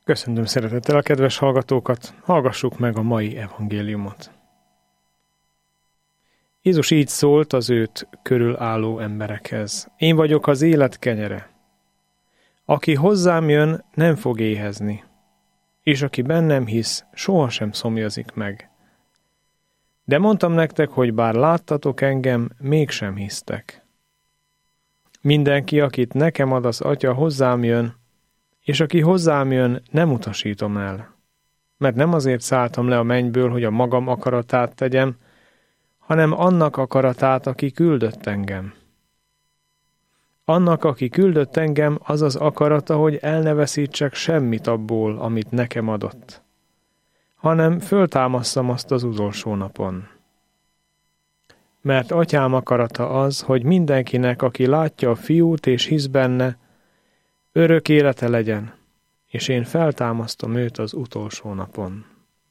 Köszöntöm szeretettel a kedves hallgatókat, hallgassuk meg a mai evangéliumot. Jézus így szólt az őt körülálló emberekhez. Én vagyok az élet kenyere. Aki hozzám jön, nem fog éhezni, és aki bennem hisz, sohasem szomjazik meg. De mondtam nektek, hogy bár láttatok engem, mégsem hisztek. Mindenki, akit nekem ad az Atya, hozzám jön, és aki hozzám jön, nem utasítom el. Mert nem azért szálltam le a mennyből, hogy a magam akaratát tegyem, hanem annak akaratát, aki küldött engem. Annak, aki küldött engem, az az akarata, hogy el ne veszítsek semmit abból, amit nekem adott, hanem föltámasszam azt az utolsó napon. Mert Atyám akarata az, hogy mindenkinek, aki látja a Fiút és hisz benne, örök élete legyen, és én feltámasztom őt az utolsó napon.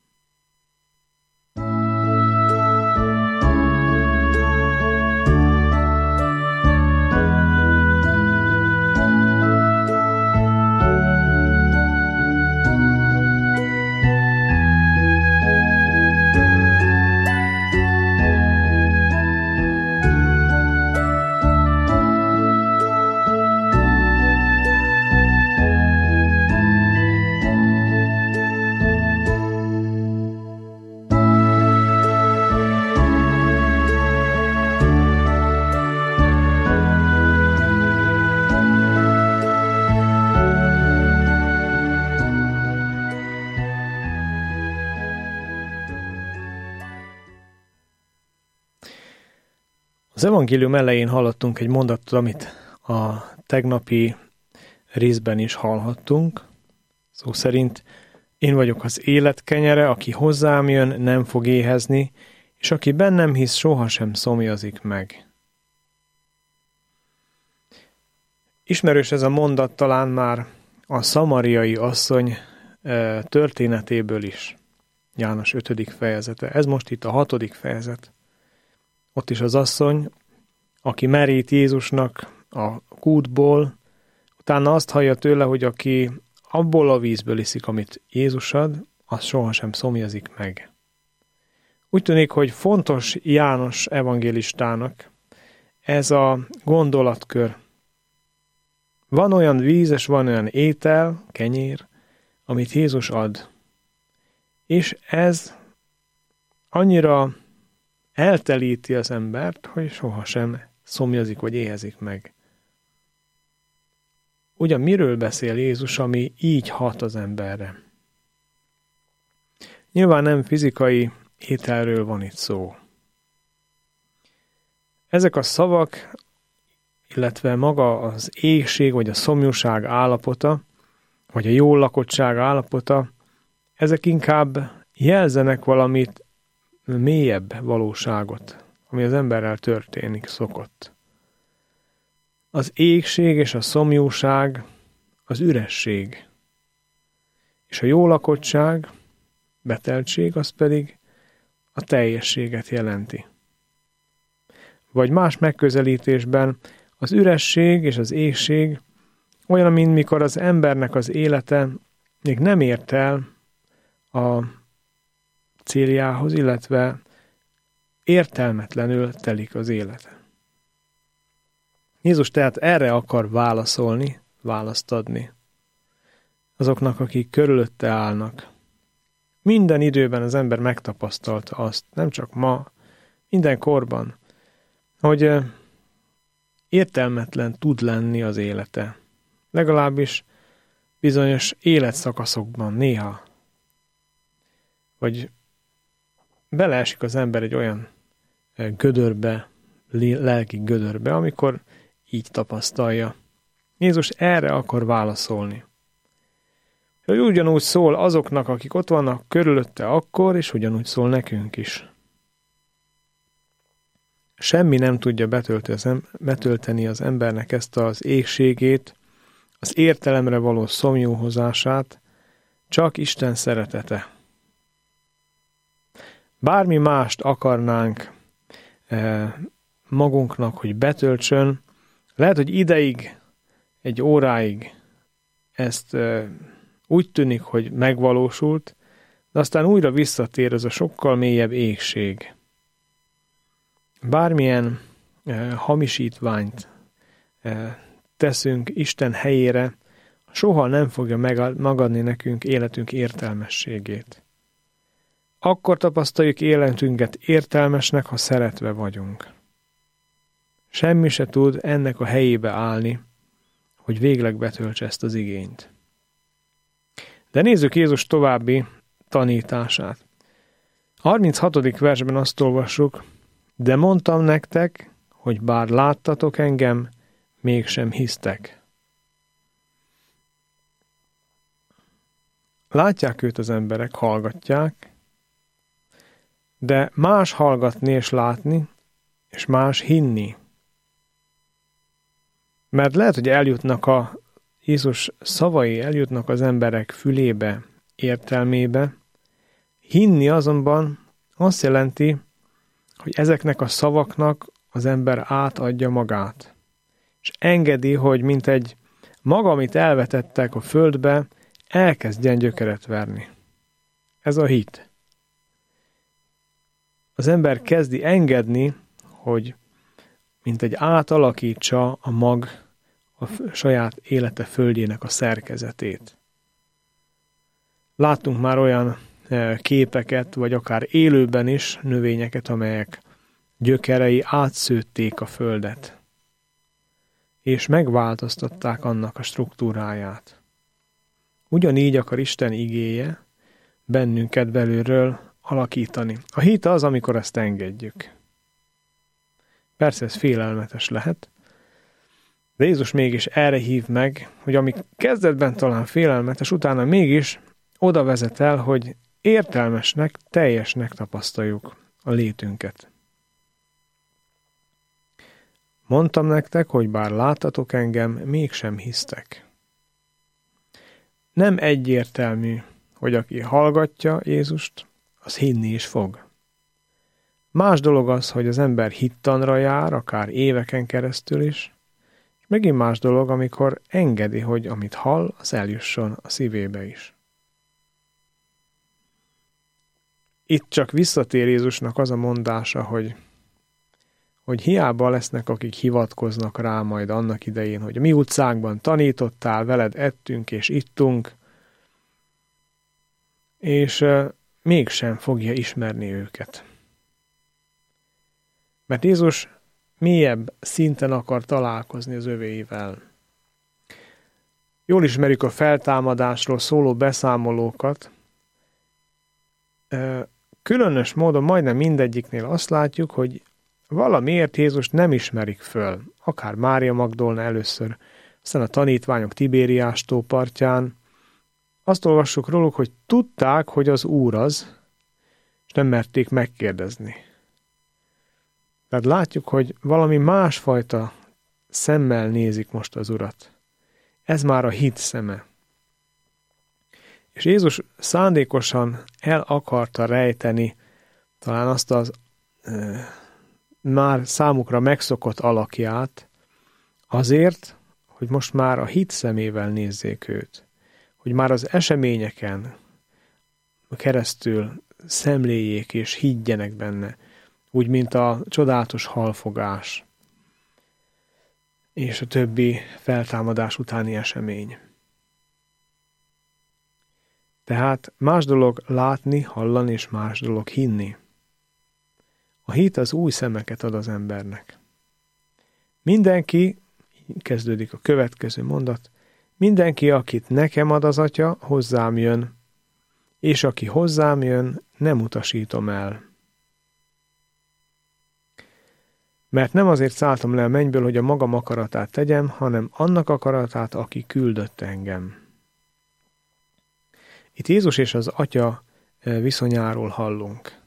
Az evangélium elején hallottunk egy mondatot, amit a tegnapi részben is hallhattunk. Szó szerint, én vagyok az élet kenyere, aki hozzám jön, nem fog éhezni, és aki bennem hisz, sohasem szomjazik meg. Ismerős ez a mondat talán már a szamariai asszony történetéből is. János 5. fejezete. Ez most itt a 6. fejezet. Ott is az asszony, aki merít Jézusnak a kútból, utána azt hallja tőle, hogy aki abból a vízből iszik, amit Jézus ad, az sohasem szomjazik meg. Úgy tűnik, hogy fontos János evangélistának ez a gondolatkör. Van olyan víz, és van olyan étel, kenyér, amit Jézus ad. És ez annyira eltelíti az embert, hogy sohasem szomjazik vagy éhezik meg. Ugyan miről beszél Jézus, ami így hat az emberre? Nyilván nem fizikai ételről van itt szó. Ezek a szavak, illetve maga az éhség vagy a szomjúság állapota, vagy a jól lakottság állapota, ezek inkább jelzenek valamit mélyebb valóságot, ami az emberrel történik szokott. Az éhség és a szomjúság az üresség, és a jólakottság, beteltség, az pedig a teljességet jelenti. Vagy más megközelítésben az üresség és az éhség olyan, mint mikor az embernek az élete még nem ért el a céljához, illetve értelmetlenül telik az élete. Jézus tehát erre akar választ adni azoknak, akik körülötte állnak. Minden időben az ember megtapasztalta azt, nem csak ma, minden korban, hogy értelmetlen tud lenni az élete. Legalábbis bizonyos életszakaszokban néha. Vagy beleesik az ember egy olyan gödörbe, lelki gödörbe, amikor így tapasztalja. Jézus erre akar válaszolni. Hogy ugyanúgy szól azoknak, akik ott vannak körülötte akkor, és ugyanúgy szól nekünk is. Semmi nem tudja betölteni az embernek ezt az éhségét, az értelemre való szomjúhozását, csak Isten szeretete. Bármi mást akarnánk magunknak, hogy betöltsön, lehet, hogy ideig, egy óráig ezt Úgy tűnik, hogy megvalósult, de aztán újra visszatér ez a sokkal mélyebb éhség. Bármilyen hamisítványt teszünk Isten helyére, soha nem fogja megadni nekünk életünk értelmességét. Akkor tapasztaljuk életünket értelmesnek, ha szeretve vagyunk. Semmi se tud ennek a helyébe állni, hogy végleg betöltse ezt az igényt. De nézzük Jézus további tanítását. A 36. versben azt olvassuk, de mondtam nektek, hogy bár láttatok engem, mégsem hisztek. Látják őt az emberek, hallgatják, de más hallgatni és látni, és más hinni. Mert lehet, hogy eljutnak a Jézus szavai, eljutnak az emberek fülébe, értelmébe. Hinni azonban azt jelenti, hogy ezeknek a szavaknak az ember átadja magát. És engedi, hogy mint egy maga, amit elvetettek a földbe, elkezdjen gyökeret verni. Ez a hit. Az ember kezdi engedni, hogy mint egy átalakítsa a mag a saját élete földjének a szerkezetét. Láttunk már olyan képeket, vagy akár élőben is növényeket, amelyek gyökerei átszőtték a földet, és megváltoztatták annak a struktúráját. Ugyanígy akar Isten igéje bennünket belülről alakítani. A hit az, amikor ezt engedjük. Persze ez félelmetes lehet, de Jézus mégis erre hív meg, hogy ami kezdetben talán félelmetes, utána mégis oda vezet el, hogy értelmesnek, teljesnek tapasztaljuk a létünket. Mondtam nektek, hogy bár láttatok engem, mégsem hisztek. Nem egyértelmű, hogy aki hallgatja Jézust, az hinni is fog. Más dolog az, hogy az ember hittanra jár, akár éveken keresztül is, és megint más dolog, amikor engedi, hogy amit hall, az eljusson a szívébe is. Itt csak visszatér Jézusnak az a mondása, hogy hiába lesznek, akik hivatkoznak rá majd annak idején, hogy a mi utcánkban tanítottál, veled ettünk és ittunk, és mégsem fogja ismerni őket. Mert Jézus mélyebb szinten akar találkozni az övéivel. Jól ismerjük a feltámadásról szóló beszámolókat. Különös módon majdnem mindegyiknél azt látjuk, hogy valamiért Jézust nem ismerik föl. Akár Mária Magdolna először, aztán a tanítványok Tibériás tó partján. Azt olvassuk róluk, hogy tudták, hogy az Úr az, és nem merték megkérdezni. Tehát látjuk, hogy valami másfajta szemmel nézik most az Urat. Ez már a hit szeme. És Jézus szándékosan el akarta rejteni talán azt az már számukra megszokott alakját, azért, hogy most már a hit szemével nézzék őt. Hogy már az eseményeken keresztül szemléljék és higgyenek benne, úgy, mint a csodálatos halfogás és a többi feltámadás utáni esemény. Tehát más dolog látni, hallani, és más dolog hinni. A hit az új szemeket ad az embernek. Mindenki, kezdődik a következő mondat, mindenki, akit nekem ad az Atya, hozzám jön, és aki hozzám jön, nem utasítom el. Mert nem azért szálltam le a mennyből, hogy a magam akaratát tegyem, hanem annak akaratát, aki küldött engem. Itt Jézus és az Atya viszonyáról hallunk.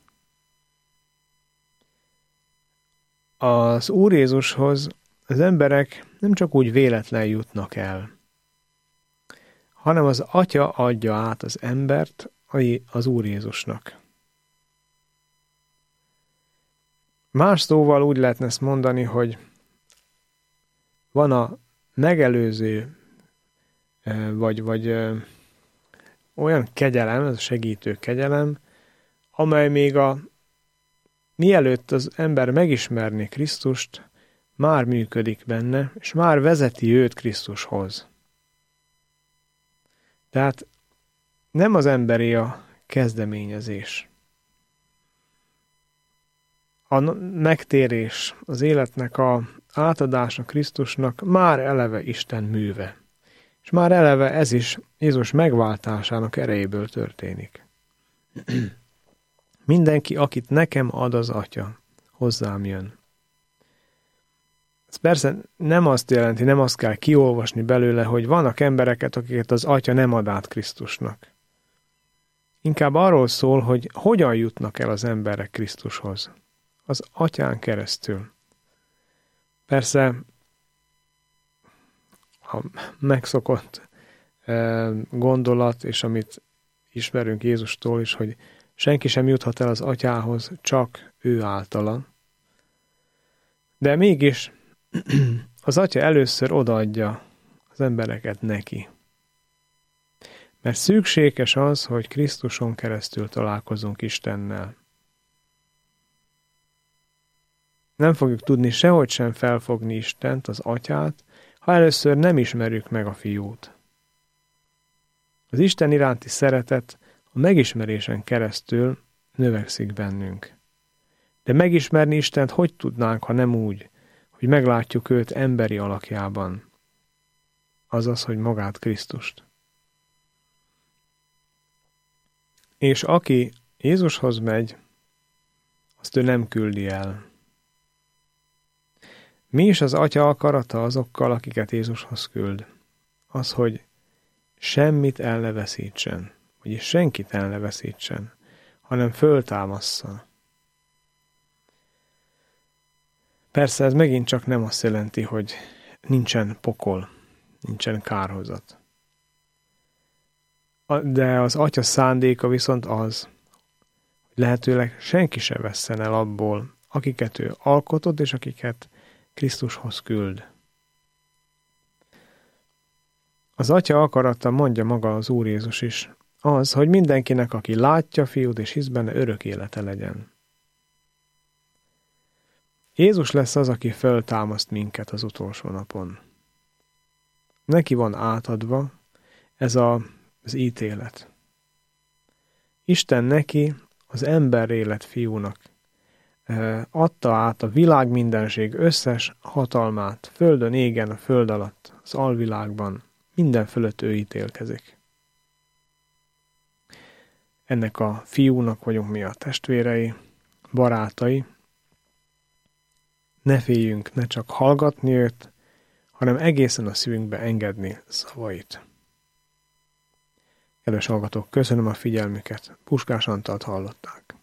Az Úr Jézushoz az emberek nem csak úgy véletlen jutnak el, hanem az Atya adja át az embert az Úr Jézusnak. Más szóval úgy lehetne ezt mondani, hogy van a megelőző, vagy olyan kegyelem, ez a segítő kegyelem, amely még mielőtt az ember megismerné Krisztust, már működik benne, és már vezeti őt Krisztushoz. Tehát nem az emberi a kezdeményezés. A megtérés, az életnek a átadása Krisztusnak már eleve Isten műve. És már eleve ez is Jézus megváltásának erejéből történik. Mindenki, akit nekem ad az Atya, hozzám jön. Ez persze nem azt jelenti, nem azt kell kiolvasni belőle, hogy vannak embereket, akiket az Atya nem ad át Krisztusnak. Inkább arról szól, hogy hogyan jutnak el az emberek Krisztushoz. Az Atyán keresztül. Persze a megszokott gondolat, és amit ismerünk Jézustól is, hogy senki sem juthat el az Atyához, csak ő általa. De mégis az Atya először odaadja az embereket neki. Mert szükséges az, hogy Krisztuson keresztül találkozunk Istennel. Nem fogjuk tudni sehogy sem felfogni Istent, az Atyát, ha először nem ismerjük meg a Fiút. Az Isten iránti szeretet a megismerésen keresztül növekszik bennünk. De megismerni Istent hogy tudnánk, ha nem úgy, hogy meglátjuk őt emberi alakjában, azaz, hogy magát Krisztust. És aki Jézushoz megy, azt ő nem küldi el. Mi is az Atya akarata azokkal, akiket Jézushoz küld? Az, hogy semmit el ne veszítsen, vagyis senkit el ne veszítsen, hanem föltámassza. Persze ez megint csak nem azt jelenti, hogy nincsen pokol, nincsen kárhozat. De az Atya szándéka viszont az, hogy lehetőleg senki se vesszen el abból, akiket ő alkotott, és akiket Krisztushoz küld. Az Atya akarata, mondja maga az Úr Jézus is, az, hogy mindenkinek, aki látja Fiút és hisz benne, örök élete legyen. Jézus lesz az, aki föltámaszt minket az utolsó napon. Neki van átadva ez az ítélet. Isten neki, az emberélet Fiúnak adta át a világ mindenség összes hatalmát, földön, égen, a föld alatt, az alvilágban, minden fölött ő ítélkezik. Ennek a Fiúnak vagyunk mi a testvérei, barátai. Ne féljünk, ne csak hallgatni őt, hanem egészen a szívünkbe engedni szavait. Kedves hallgatók, köszönöm a figyelmüket. Puskás Antalt hallották.